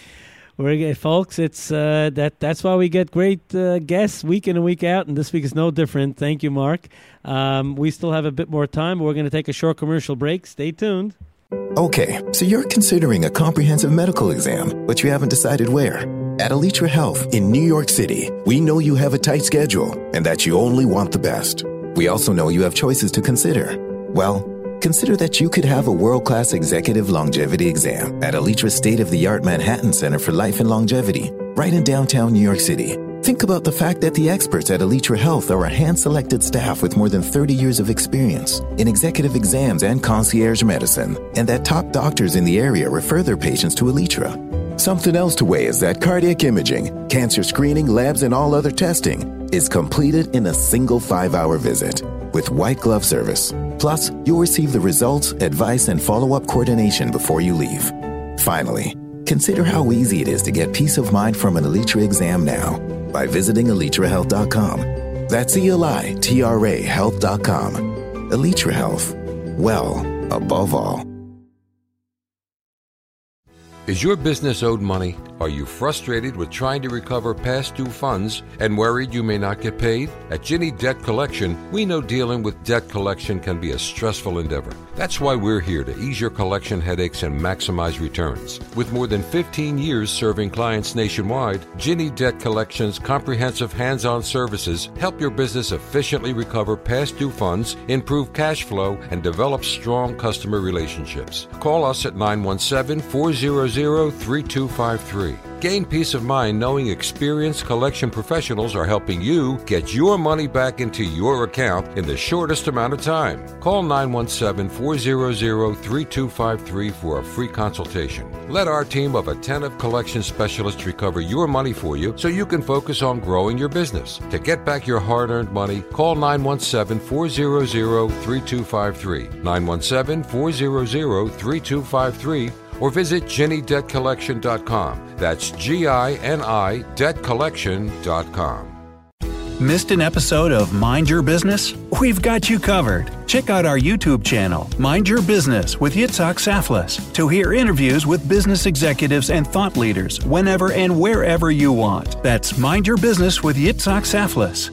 We're, folks, it's uh, that. That's why we get great uh, guests week in and week out, and this week is no different. Thank you, Mark. Um, we still have a bit more time. We're going to take a short commercial break. Stay tuned. Okay, so you're considering a comprehensive medical exam, but you haven't decided where. At Alitra Health in New York City, we know you have a tight schedule and that you only want the best. We also know you have choices to consider. Well, consider that you could have a world-class executive longevity exam at Alitra's state-of-the-art Manhattan Center for Life and Longevity, right in downtown New York City. Think about the fact that the experts at Alitra Health are a hand-selected staff with more than thirty years of experience in executive exams and concierge medicine, and that top doctors in the area refer their patients to Alitra. Something else to weigh is that cardiac imaging, cancer screening, labs, and all other testing is completed in a single five-hour visit with white glove service. Plus, you'll receive the results, advice, and follow-up coordination before you leave. Finally, consider how easy it is to get peace of mind from an Alitra exam now by visiting Alitra Health dot com. That's E L I T R A Health dot com. Alitra Health. Well, above all. Is your business owed money? Are you frustrated with trying to recover past due funds and worried you may not get paid? At Ginny Debt Collection, we know dealing with debt collection can be a stressful endeavor. That's why we're here to ease your collection headaches and maximize returns. With more than fifteen years serving clients nationwide, Ginny Debt Collection's comprehensive hands-on services help your business efficiently recover past due funds, improve cash flow, and develop strong customer relationships. Call us at nine one seven, four zero zero, three two five three. Gain peace of mind knowing experienced collection professionals are helping you get your money back into your account in the shortest amount of time. Call nine one seven, four zero zero, three two five three for a free consultation. Let our team of attentive collection specialists recover your money for you so you can focus on growing your business. To get back your hard-earned money, call nine one seven, four zero zero, three two five three, nine one seven, four zero zero, three two five three, or visit Ginny Debt Collection dot com. That's G I N I Debt Collection dot com. Missed an episode of Mind Your Business? We've got you covered. Check out our YouTube channel, Mind Your Business with Yitzhak Saflis, to hear interviews with business executives and thought leaders whenever and wherever you want. That's Mind Your Business with Yitzhak Saflis.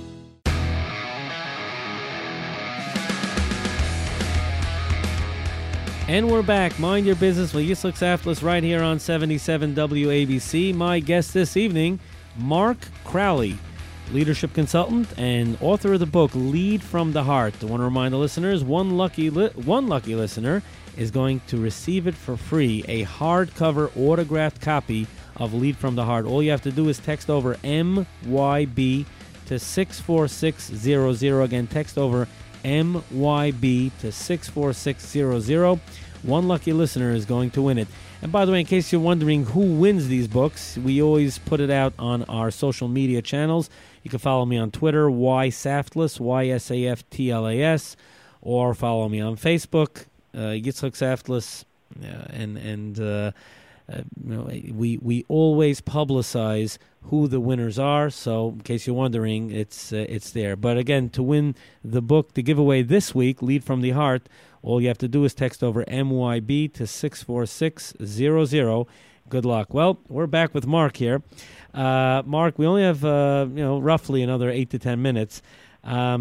And we're back. Mind Your Business with Yitzhak Saflis right here on seventy-seven W A B C. My guest this evening, Mark Crowley, leadership consultant and author of the book Lead from the Heart. I want to remind the listeners, one lucky li- one lucky listener is going to receive it for free, a hardcover autographed copy of Lead from the Heart. All you have to do is text over M Y B to six four six zero zero. Again, text over M Y B to six four six zero zero. One lucky listener is going to win it. And by the way, in case you're wondering who wins these books, we always put it out on our social media channels. You can follow me on Twitter, Y Saftless, Y S A F T L A S, or follow me on Facebook, uh, Yitzhak Saftless, uh, and and uh, uh, you know, we we always publicize who the winners are. So in case you're wondering, it's uh, it's there. But again, to win the book, the giveaway this week, Lead from the Heart, all you have to do is text over M Y B to six four six zero zero. Good luck. Well, we're back with Mark here. Uh, Mark, we only have uh, you know roughly another eight to ten minutes. Um,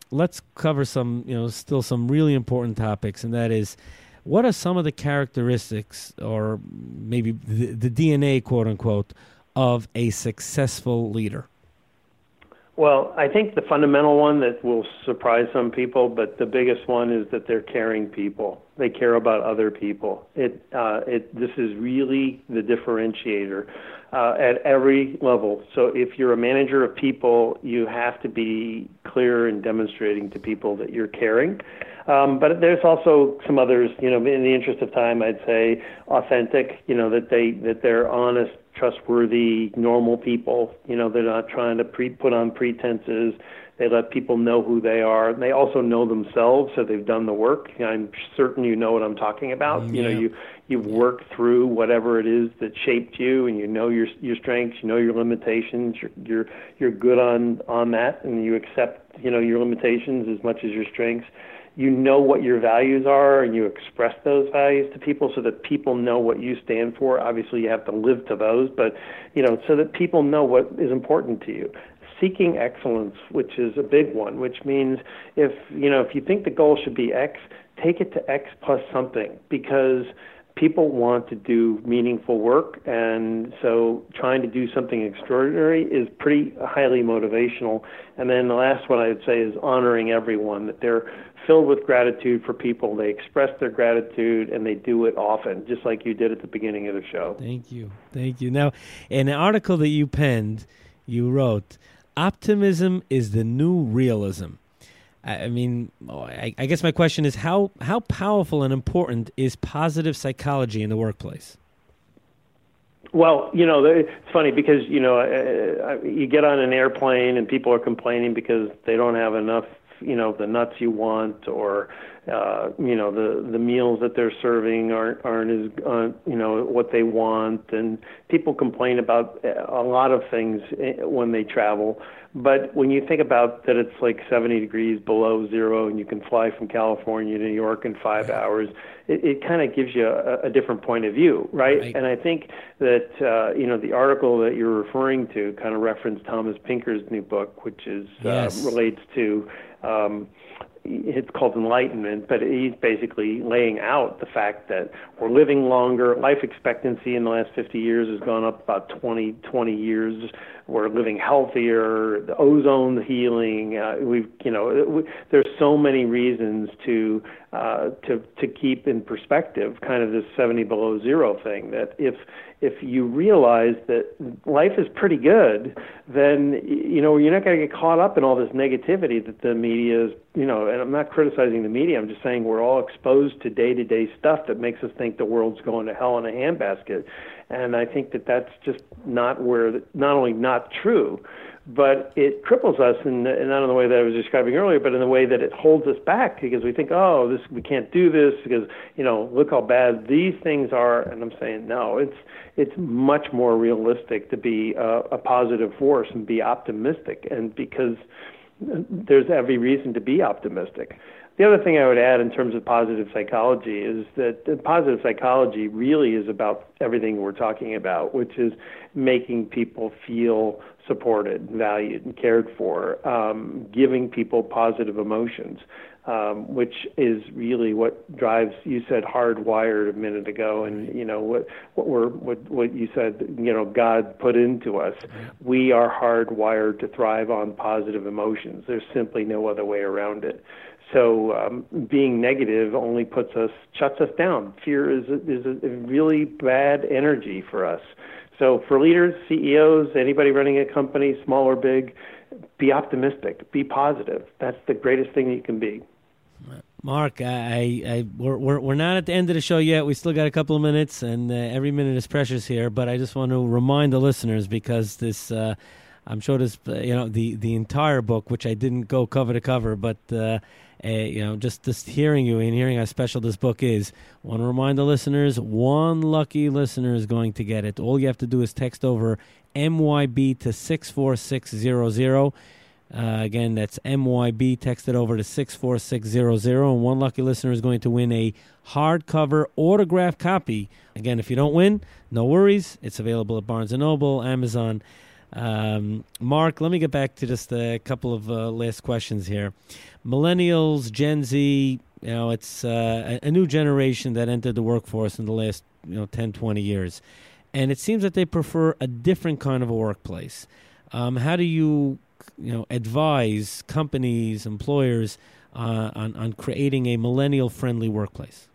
let's cover some, you know, still some really important topics, and that is, what are some of the characteristics, or maybe the, the D N A, quote unquote, of a successful leader? Well, I think the fundamental one that will surprise some people, but the biggest one is that they're caring people. They care about other people. It, uh, it, this is really the differentiator uh, at every level. So if you're a manager of people, you have to be clear in demonstrating to people that you're caring. Um, but there's also some others, you know, in the interest of time, I'd say authentic, you know, that they, that they're honest, trustworthy, normal people. You know, they're not trying to pre- put on pretenses. They let people know who they are. They also know themselves, so they've done the work. I'm certain you know what I'm talking about. Yeah. You know, you you've worked through whatever it is that shaped you, and you know your your strengths, you know your limitations. You're you're you're good on on that, and you accept, you know, your limitations as much as your strengths. You know what your values are, and you express those values to people so that people know what you stand for. Obviously, you have to live to those, but, you know, so that people know what is important to you. Seeking excellence, which is a big one, which means if, you know, if you think the goal should be X, take it to X plus something, because people want to do meaningful work, and so trying to do something extraordinary is pretty highly motivational. And then the last one I would say is honoring everyone, that they're filled with gratitude for people. They express their gratitude, and they do it often, just like you did at the beginning of the show. Thank you. Thank you. Now, in an article that you penned, you wrote, "Optimism is the new realism." I mean, I, I guess my question is, how, how powerful and important is positive psychology in the workplace? Well, you know, it's funny because, you know, uh, you get on an airplane and people are complaining because they don't have enough, you know, the nuts you want, or, uh, you know, the, the meals that they're serving aren't, aren't as, uh, you know, what they want. And people complain about a lot of things when they travel. But when you think about that, it's like seventy degrees below zero, and you can fly from California to New York in five hours. It, it kind of gives you a, a different point of view, right? right. And I think that uh, you know, the article that you're referring to kind of referenced Thomas Pinker's new book, which is yes. uh, relates to. Um, It's called Enlightenment, but he's basically laying out the fact that we're living longer. Life expectancy in the last fifty years has gone up about twenty, twenty years. We're living healthier. The ozone healing. Uh, we've, you know, we, there's so many reasons to uh, to to keep in perspective kind of this seventy below zero thing. That if if you realize that life is pretty good, then, you know, you're not going to get caught up in all this negativity that the media is, you know, and I'm not criticizing the media, I'm just saying we're all exposed to day-to-day stuff that makes us think the world's going to hell in a handbasket. And I think that that's just not where, not only not true, but it cripples us, in, in not in the way that I was describing earlier, but in the way that it holds us back, because we think, oh, this we can't do this because, you know, look how bad these things are. And I'm saying, no, it's it's much more realistic to be a, a positive force and be optimistic, and because there's every reason to be optimistic. The other thing I would add in terms of positive psychology is that positive psychology really is about everything we're talking about, which is making people feel supported, valued, and cared for, um, giving people positive emotions, um, which is really what drives, you said hardwired a minute ago, and, you know, what what we're what, what you said, you know, God put into us. We are hardwired to thrive on positive emotions. There's simply no other way around it. So um, being negative only puts us, shuts us down. Fear is a, is a really bad energy for us. So for leaders, C E Os, anybody running a company, small or big, be optimistic, be positive. That's the greatest thing you can be. Mark, I, I, we're, we're we're not at the end of the show yet. We still got a couple of minutes, and uh, every minute is precious here. But I just want to remind the listeners, because this, uh, I'm sure this, uh, you know, the the entire book, which I didn't go cover to cover, but. Uh, Uh, you know, just, just hearing you and hearing how special this book is, I want to remind the listeners, one lucky listener is going to get it. All you have to do is text over M Y B to six four six zero zero. Uh, again, that's M Y B, text it over to six four six zero zero, and one lucky listener is going to win a hardcover autographed copy. Again, if you don't win, no worries. It's available at Barnes and Noble, Amazon, Um, Mark, let me get back to just a couple of uh, last questions here. Millennials, Gen Z, you know, it's uh, a, a new generation that entered the workforce in the last, you know, ten, twenty years. And it seems that they prefer a different kind of a workplace. Um, how do you, you know, advise companies, employers uh, on, on creating a millennial-friendly workplace?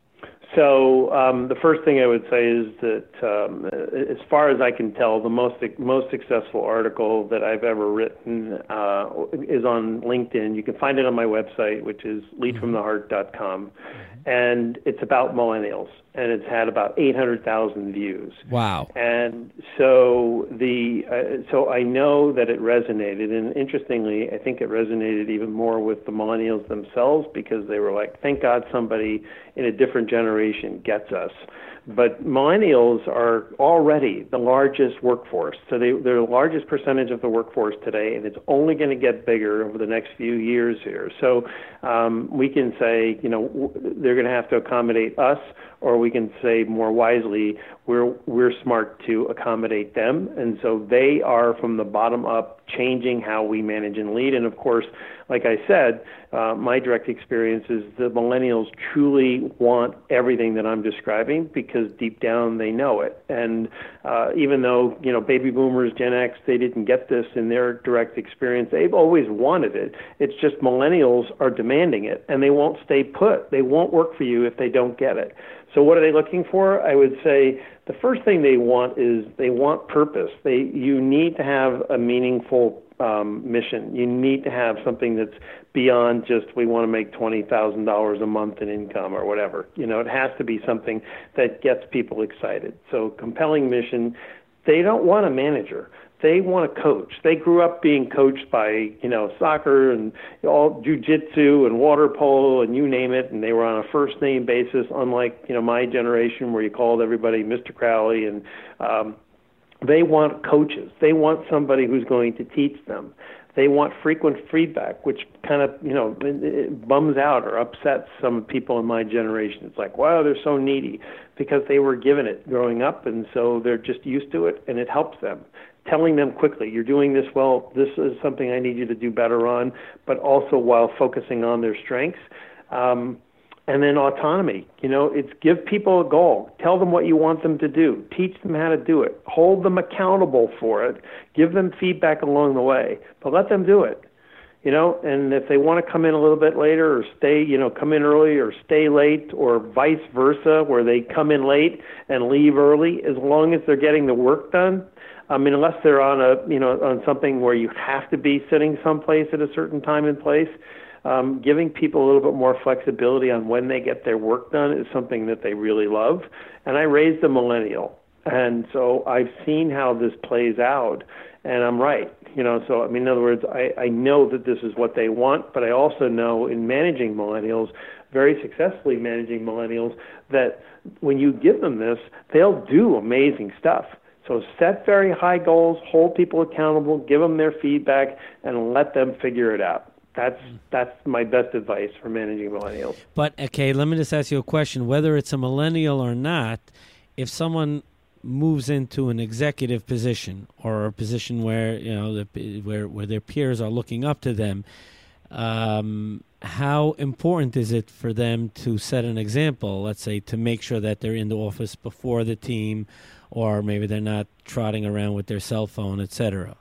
So um, the first thing I would say is that, um, as far as I can tell, the most most successful article that I've ever written uh, is on LinkedIn. You can find it on my website, which is lead from the heart dot com, and it's about millennials, and it's had about eight hundred thousand views. Wow! And so the uh, so I know that it resonated, and interestingly, I think it resonated even more with the millennials themselves, because they were like, "Thank God somebody in a different generation gets us." But millennials are already the largest workforce. So they, they're the largest percentage of the workforce today, and it's only going to get bigger over the next few years here. So um, we can say, you know, w- they're going to have to accommodate us, or we can say more wisely, we're we're smart to accommodate them. And so they are, from the bottom up, changing how we manage and lead. And of course, like I said, uh, my direct experience is the millennials truly want everything that I'm describing, because deep down they know it. And uh, even though, you know, baby boomers, Gen X, they didn't get this in their direct experience, they've always wanted it. It's just millennials are demanding it, and they won't stay put. They won't work for you if they don't get it. So what are they looking for? I would say the first thing they want is they want purpose. They you need to have a meaningful um, mission. You need to have something that's beyond just, we want to make twenty thousand dollars a month in income or whatever. You know, it has to be something that gets people excited. So compelling mission. They don't want a manager. They want to coach. They grew up being coached by, you know, soccer and all jiu-jitsu and water polo and you name it, and they were on a first-name basis, unlike, you know, my generation where you called everybody Mister Crowley. And um, they want coaches. They want somebody who's going to teach them. They want frequent feedback, which kind of, you know, it, it bums out or upsets some people in my generation. It's like, wow, they're so needy, because they were given it growing up, and so they're just used to it, and it helps them. Telling them quickly, you're doing this well, this is something I need you to do better on, but also while focusing on their strengths. Um, and then autonomy, you know, it's give people a goal. Tell them what you want them to do. Teach them how to do it. Hold them accountable for it. Give them feedback along the way, but let them do it. You know, and if they want to come in a little bit later or stay, you know, come in early or stay late, or vice versa, where they come in late and leave early, as long as they're getting the work done. I mean, unless they're on a, you know, on something where you have to be sitting someplace at a certain time and place, um, giving people a little bit more flexibility on when they get their work done is something that they really love. And I raised a millennial, and so I've seen how this plays out, and I'm right. You know, so I mean, in other words, I, I know that this is what they want, but I also know in managing millennials, very successfully managing millennials, that when you give them this, they'll do amazing stuff. So set very high goals, hold people accountable, give them their feedback, and let them figure it out. That's that's my best advice for managing millennials. But, okay, let me just ask you a question. Whether it's a millennial or not, if someone moves into an executive position or a position where, you know, the, where where their peers are looking up to them, um, how important is it for them to set an example, let's say, to make sure that they're in the office before the team, or maybe they're not trotting around with their cell phone, et cetera?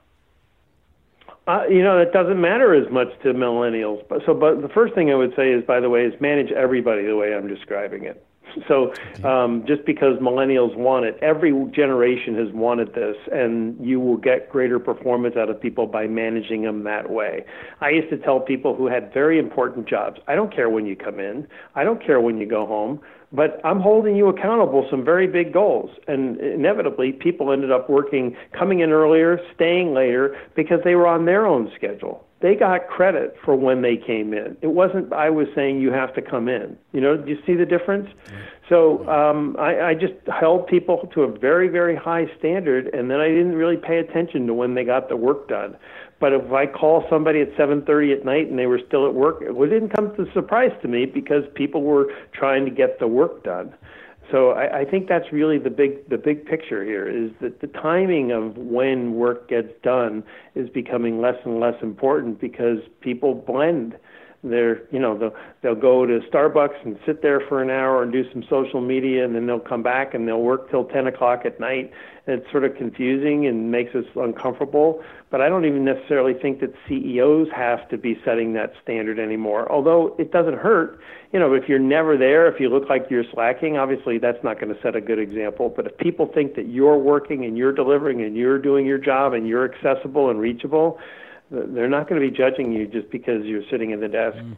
Uh, you know, it doesn't matter as much to millennials. But so, but the first thing I would say is, by the way, is manage everybody the way I'm describing it. So um, just because millennials want it, every generation has wanted this, and you will get greater performance out of people by managing them that way. I used to tell people who had very important jobs, I don't care when you come in, I don't care when you go home, but I'm holding you accountable some very big goals. And inevitably, people ended up working, coming in earlier, staying later, because they were on their own schedule. They got credit for when they came in. It wasn't I was saying you have to come in. You know, do you see the difference? So um, I, I just held people to a very, very high standard, and then I didn't really pay attention to when they got the work done. But if I call somebody at seven thirty at night and they were still at work, it didn't come as a surprise to me, because people were trying to get the work done. So I, I think that's really the big the big picture here, is that the timing of when work gets done is becoming less and less important because people blend. They're, you know, they'll, they'll go to Starbucks and sit there for an hour and do some social media, and then they'll come back and they'll work till ten o'clock at night. And it's sort of confusing and makes us uncomfortable. But I don't even necessarily think that C E Os have to be setting that standard anymore, although it doesn't hurt. You know, if you're never there, if you look like you're slacking, obviously that's not going to set a good example. But if people think that you're working and you're delivering and you're doing your job and you're accessible and reachable, they're not going to be judging you just because you're sitting at the desk. Mm.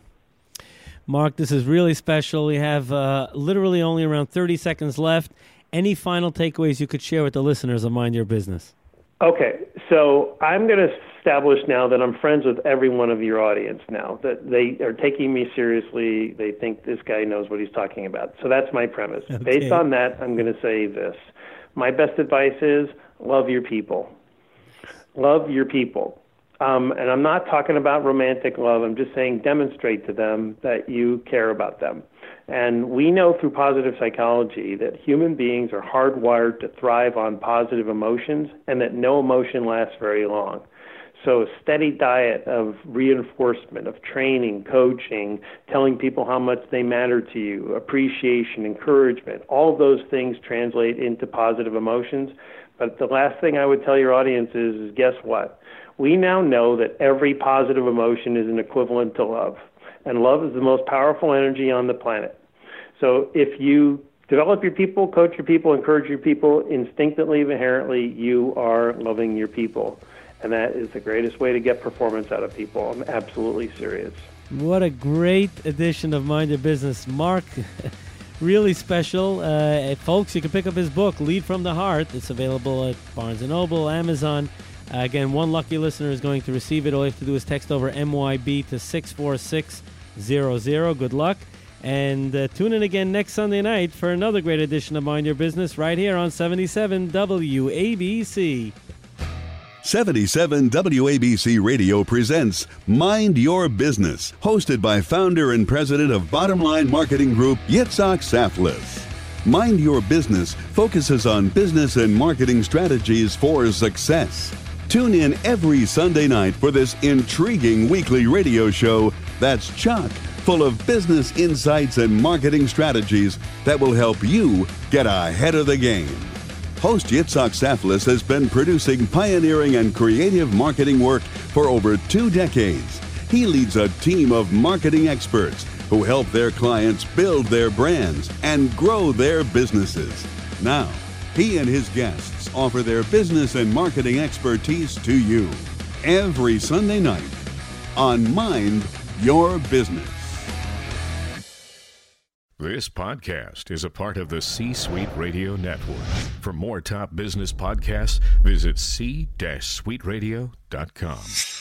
Mark, this is really special. We have uh, literally only around thirty seconds left. Any final takeaways you could share with the listeners of Mind Your Business? Okay, so I'm going to establish now that I'm friends with every one of your audience now, that they are taking me seriously. They think this guy knows what he's talking about. So that's my premise. Okay. Based on that, I'm going to say this. My best advice is love your people. Love your people. Um, and I'm not talking about romantic love. I'm just saying demonstrate to them that you care about them. And we know through positive psychology that human beings are hardwired to thrive on positive emotions and that no emotion lasts very long. So a steady diet of reinforcement, of training, coaching, telling people how much they matter to you, appreciation, encouragement, all of those things translate into positive emotions. But the last thing I would tell your audience is, is guess what? We now know that every positive emotion is an equivalent to love. And love is the most powerful energy on the planet. So if you develop your people, coach your people, encourage your people, instinctively, inherently, you are loving your people. And that is the greatest way to get performance out of people. I'm absolutely serious. What a great edition of Mind Your Business. Mark, really special. Uh, folks, you can pick up his book, Lead from the Heart. It's available at Barnes and Noble, Amazon. Uh, again, one lucky listener is going to receive it. All you have to do is text over M Y B to six four six zero zero. Good luck. And uh, tune in again next Sunday night for another great edition of Mind Your Business right here on seventy-seven W A B C. seventy-seven W A B C Radio presents Mind Your Business, hosted by founder and president of Bottom Line Marketing Group, Yitzhak Saflis. Mind Your Business focuses on business and marketing strategies for success. Tune in every Sunday night for this intriguing weekly radio show that's chock full of business insights and marketing strategies that will help you get ahead of the game. Host Yitzhak Saflis has been producing pioneering and creative marketing work for over two decades. He leads a team of marketing experts who help their clients build their brands and grow their businesses. Now, he and his guests offer their business and marketing expertise to you every Sunday night on Mind Your Business. This podcast is a part of the C-Suite Radio Network. For more top business podcasts, visit c suite radio dot com.